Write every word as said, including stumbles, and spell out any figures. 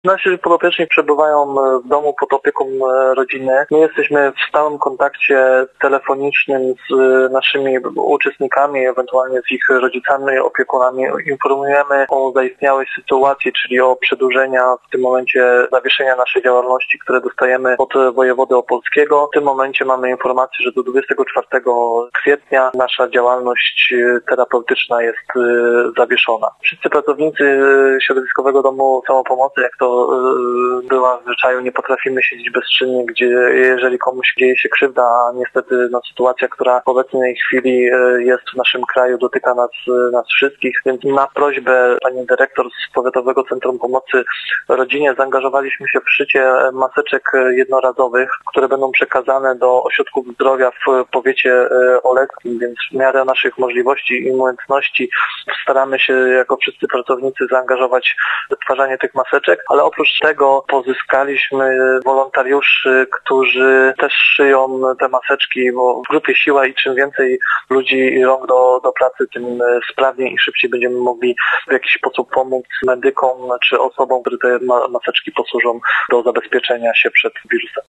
Nasi podopieczni przebywają w domu pod opieką rodziny. My jesteśmy w stałym kontakcie telefonicznym z naszymi uczestnikami, ewentualnie z ich rodzicami, opiekunami. Informujemy o zaistniałej sytuacji, czyli o przedłużenia w tym momencie zawieszenia naszej działalności, które dostajemy od wojewody opolskiego. W tym momencie mamy informację, że do dwudziestego czwartego kwietnia nasza działalność terapeutyczna jest zawieszona. Wszyscy pracownicy Środowiskowego Domu Samopomocy, jak to była w zwyczaju, nie potrafimy siedzieć bezczynnie, gdzie jeżeli komuś dzieje się krzywda, a niestety no, sytuacja, która w obecnej chwili jest w naszym kraju, dotyka nas, nas wszystkich, więc na prośbę pani dyrektor z Powiatowego Centrum Pomocy Rodzinie zaangażowaliśmy się w szycie maseczek jednorazowych, które będą przekazane do ośrodków zdrowia w powiecie oleckim, więc w miarę naszych możliwości i umiejętności staramy się jako wszyscy pracownicy zaangażować w wytwarzanie tych maseczek, ale oprócz tego pozyskaliśmy wolontariuszy, którzy też szyją te maseczki, bo w grupie siła i czym więcej ludzi i rąk do, do pracy, tym sprawniej i szybciej będziemy mogli w jakiś sposób pomóc medykom czy osobom, które te maseczki posłużą do zabezpieczenia się przed wirusem.